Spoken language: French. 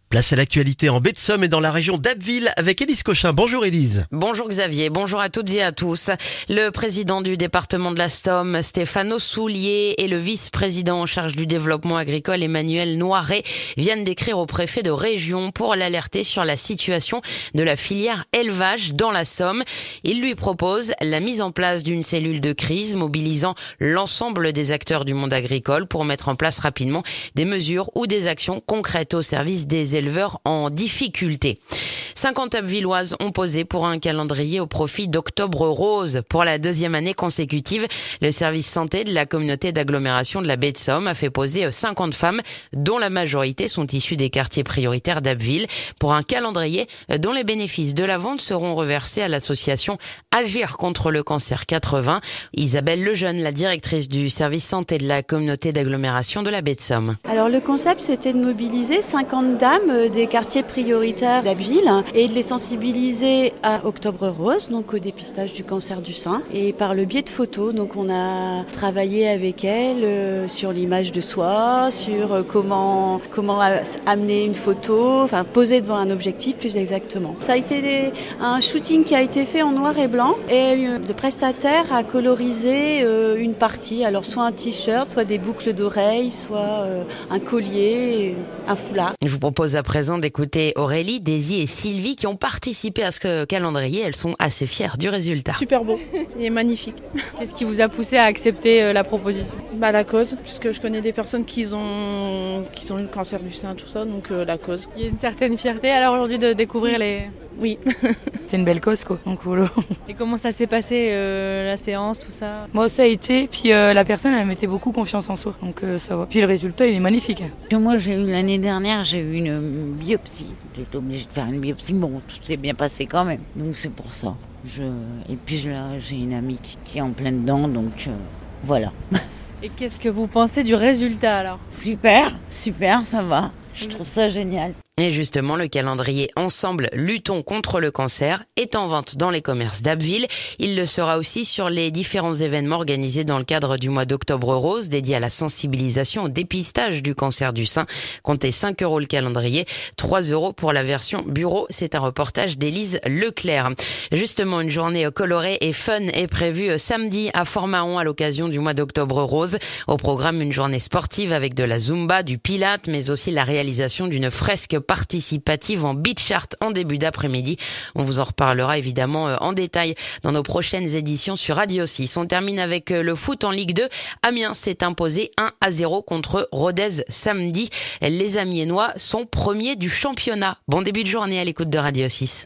Place à l'actualité en baie de Somme et dans la région d'Abbeville avec Élise Cochin. Bonjour Élise. Bonjour Xavier, bonjour à toutes et à tous. Le président du département de la Somme, Stéphano Soulier, et le vice-président en charge du développement agricole, Emmanuel Noiret, viennent d'écrire au préfet de région pour l'alerter sur la situation de la filière élevage dans la Somme. Ils lui proposent la mise en place d'une cellule de crise mobilisant l'ensemble des acteurs du monde agricole pour mettre en place rapidement des mesures ou des actions concrètes au service des éleveurs en difficulté. 50 Abbevilloises ont posé pour un calendrier au profit d'Octobre Rose. Pour la deuxième année consécutive, le service santé de la communauté d'agglomération de la baie de Somme a fait poser 50 femmes, dont la majorité sont issues des quartiers prioritaires d'Abbeville, pour un calendrier dont les bénéfices de la vente seront reversés à l'association Agir contre le cancer 80. Isabelle Lejeune, la directrice du service santé de la communauté d'agglomération de la baie de Somme. Alors le concept, c'était de mobiliser 50 dames des quartiers prioritaires d'Abbeville et de les sensibiliser à Octobre Rose, donc au dépistage du cancer du sein, et par le biais de photos. Donc on a travaillé avec elles sur l'image de soi, sur comment amener une photo, enfin poser devant un objectif plus exactement. Ça a été un shooting qui a été fait en noir et blanc, et le prestataire a colorisé une partie, alors soit un t-shirt, soit des boucles d'oreilles, soit un collier, un foulard. Je vous propose à présent d'écouter Aurélie, Daisy et Sylvie qui ont participé à ce calendrier. Elles sont assez fières du résultat. Super beau, il est magnifique. Qu'est-ce qui vous a poussé à accepter la proposition ? La cause, puisque je connais des personnes qui ont eu le cancer du sein, tout ça, donc la cause. Il y a une certaine fierté alors aujourd'hui de découvrir les... Oui. C'est une belle cause, quoi. Donc, voilà. Et comment ça s'est passé, la séance, tout ça ? Moi, ça a été, puis la personne, elle mettait beaucoup confiance en soi, donc ça va. Puis le résultat, il est magnifique. Moi, l'année dernière, j'ai eu une biopsie. J'étais obligée de faire une biopsie, bon, tout s'est bien passé quand même. Donc c'est pour ça. Et puis j'ai une amie qui est en plein dedans, donc voilà. Et qu'est-ce que vous pensez du résultat alors ? Super, ça va. Je trouve ça génial. Et justement, le calendrier Ensemble, luttons contre le cancer est en vente dans les commerces d'Abbeville. Il le sera aussi sur les différents événements organisés dans le cadre du mois d'Octobre Rose, dédié à la sensibilisation au dépistage du cancer du sein. Comptez 5 € le calendrier, 3 € pour la version bureau. C'est un reportage d'Élise Leclerc. Justement, une journée colorée et fun est prévue samedi à Fort-Mahon à l'occasion du mois d'Octobre Rose. Au programme, une journée sportive avec de la Zumba, du Pilate, mais aussi la réalisation d'une fresque participative en beach art en début d'après-midi. On vous en reparlera évidemment en détail dans nos prochaines éditions sur Radio 6. On termine avec le foot en Ligue 2. Amiens s'est imposé 1-0 contre Rodez samedi. Les Amiénois sont premiers du championnat. Bon début de journée à l'écoute de Radio 6.